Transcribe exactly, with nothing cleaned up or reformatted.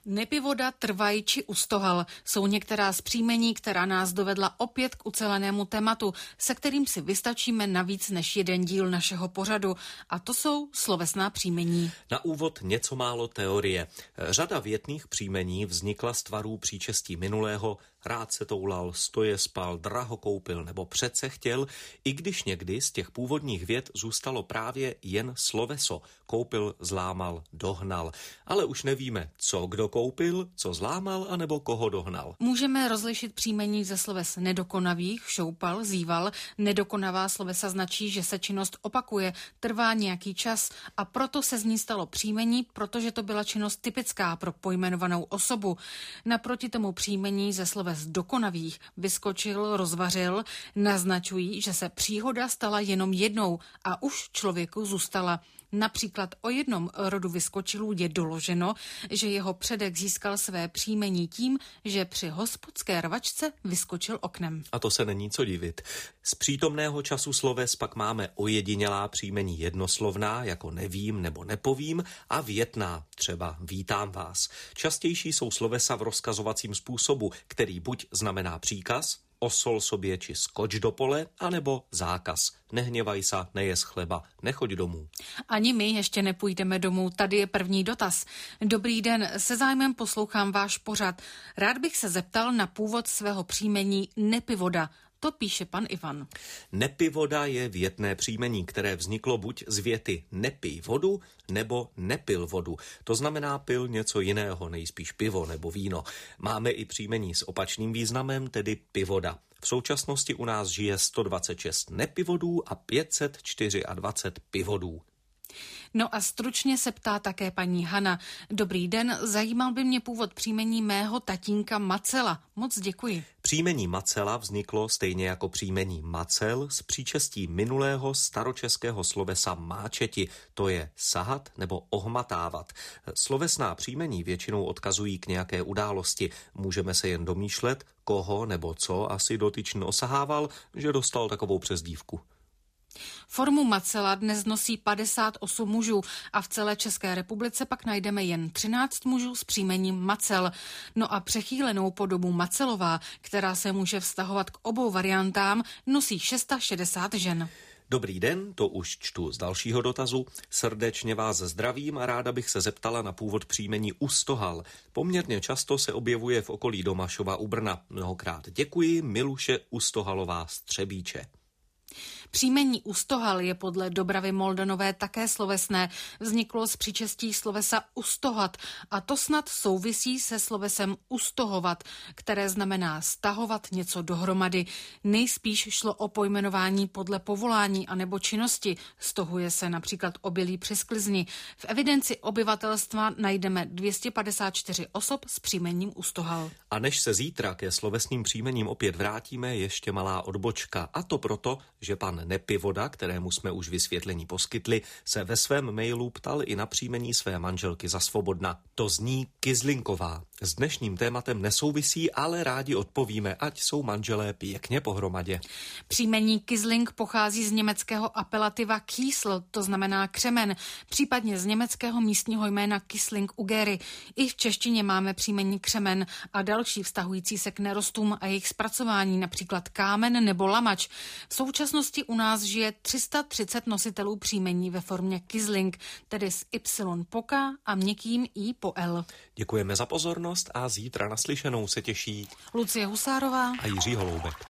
Nepivoda, Trvaj či Ustohal jsou některá z příjmení, která nás dovedla opět k ucelenému tématu, se kterým si vystačíme na víc než jeden díl našeho pořadu. A to jsou slovesná příjmení. Na úvod něco málo teorie. Řada větných příjmení vznikla z tvarů příčestí minulého: rád se toulal, stoje spal, draho koupil nebo přece chtěl, i když někdy z těch původních vět zůstalo právě jen sloveso: koupil, zlámal, dohnal. Ale už nevíme, co kdo koupil, co zlámal, anebo koho dohnal. Můžeme rozlišit příjmení ze sloves nedokonavých, šoupal, zýval. Nedokonavá slovesa značí, že se činnost opakuje, trvá nějaký čas a proto se z ní stalo příjmení, protože to byla činnost typická pro pojmenovanou osobu. Naproti tomu příjmení ze sloves dokonavých, vyskočil, rozvařil, naznačují, že se příhoda stala jenom jednou a už člověku zůstala. Například o jednom rodu vyskočilů je doloženo, že jeho předek získal své příjmení tím, že při hospodské rvačce vyskočil oknem. A to se není co divit. Z přítomného času sloves pak máme ojedinělá příjmení jednoslovná, jako nevím nebo nepovím, a větná, třeba vítám vás. Častější jsou slovesa v rozkazovacím způsobu, který buď znamená příkaz, osol sobě či skoč do pole, anebo zákaz. Nehněvaj sa, nejes chleba, nechoď domů. Ani my ještě nepůjdeme domů, tady je první dotaz. Dobrý den, se zájmem poslouchám váš pořad. Rád bych se zeptal na původ svého příjmení Nepivoda. To píše pan Ivan. Nepivoda je větné příjmení, které vzniklo buď z věty nepij vodu, nebo nepil vodu. To znamená pil něco jiného, nejspíš pivo nebo víno. Máme i příjmení s opačným významem, tedy pivoda. V současnosti u nás žije sto dvacet šest nepivodů a pět set dvacet čtyři pivodů. No a stručně se ptá také paní Hana. Dobrý den, zajímal by mě původ příjmení mého tatínka Macela. Moc děkuji. Příjmení Macela vzniklo stejně jako příjmení Macel z příčestí minulého staročeského slovesa máčeti, to je sahat nebo ohmatávat. Slovesná příjmení většinou odkazují k nějaké události. Můžeme se jen domýšlet, koho nebo co asi dotyčný osahával, že dostal takovou přezdívku. Formu Macela dnes nosí padesát osm mužů a v celé České republice pak najdeme jen třináct mužů s příjmením Macel. No a přechýlenou podobu Macelová, která se může vztahovat k obou variantám, nosí šedesát šest žen. Dobrý den, to už čtu z dalšího dotazu. Srdečně vás zdravím a ráda bych se zeptala na původ příjmení Ustohal. Poměrně často se objevuje v okolí Domašova u Brna. Mnohokrát děkuji, Miluše Ustohalová z Třebíče. Příjmení Ustohal je podle Dobravy Moldanové také slovesné. Vzniklo z příčestí slovesa ustohat a to snad souvisí se slovesem ustohovat, které znamená stahovat něco dohromady. Nejspíš šlo o pojmenování podle povolání anebo činnosti. Stohuje se například obilí při sklizni. V evidenci obyvatelstva najdeme dvě stě padesát čtyři osob s příjmením Ustohal. A než se zítra ke slovesným příjmením opět vrátíme, ještě malá odbočka. A to proto, že pan Nepivoda, kterému jsme už vysvětlení poskytli, se ve svém mailu ptal i na příjmení své manželky za Svobodna. To zní Kyzlinková. S dnešním tématem nesouvisí, ale rádi odpovíme, ať jsou manželé pěkně pohromadě. Příjmení Kyzling pochází z německého apelativa Kiesl, to znamená křemen, případně z německého místního jména Kysling u Gery. I v češtině máme příjmení křemen a další vztahující se k nerostům a jejich zpracování, například kámen nebo lamač. V současnosti u nás žije tři sta třicet nositelů příjmení ve formě Kyzling, tedy s Y po K a měkkým I po L. Děkujeme za pozornost a zítra naslyšenou se těší Lucie Husárová a Jiří Holoubek.